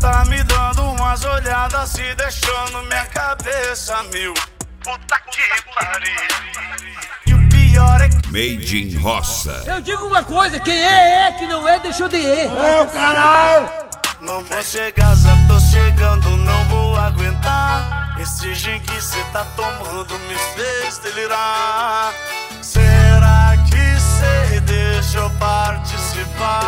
tá me dando umas olhadas e deixando minha cabeça mil. Puta que pariu. E o pior é que Made in Roça. Eu digo uma coisa, quem é, quem não é, deixou de ir. ô caralho, não vou chegar, já tô chegando, não vou aguentar. Esse gin que cê tá tomando me fez delirar. Será que cê deixa eu participar?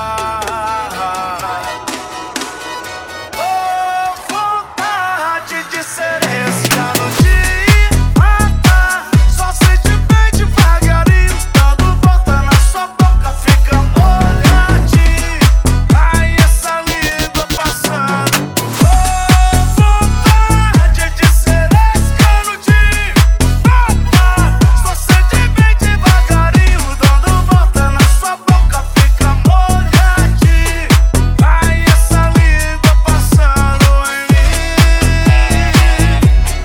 Oh, vontade de ser esse ano de matar. Só sente bem devagarinho, dando volta na sua boca, fica molhadinho. Ai, essa língua passando. Oh, vontade de ser esse ano de matar. Só sente bem devagarinho, dando volta na sua boca, fica molhadinho. Ai, essa língua passando em mim.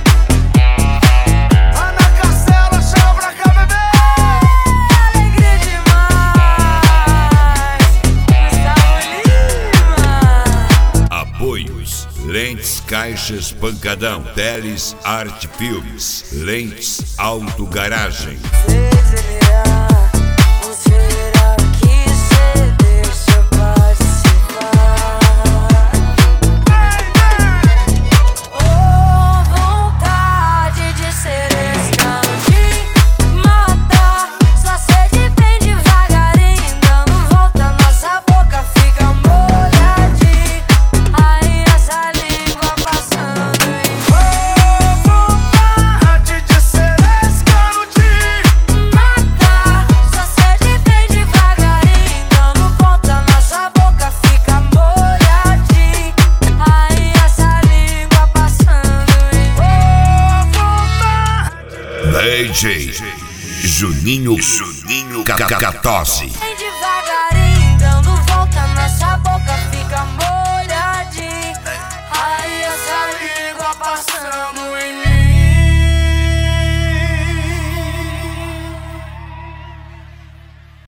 Ana Castela, chama pra cá, bebê. Alegria demais, Gustavo Lima. Apoios: Lentes Caixas Pancadão, Teles Arte Filmes, Lentes Auto Garagem. Será que cê deixa eu participar? Oh, vontade de ser esse ano de matar. Só sede bem devagarinho, dando volta, nossa boca fica molhadinha. Aí essa língua passando em Vontade de ser esse ano de matar. Só sede bem devagarinho, dando volta, nossa boca fica molhadinha. Aí essa língua passando em DJ Juninho Cacatosse. bem devagarinho, dando volta, nossa boca fica molhadinha. Aí essa língua passando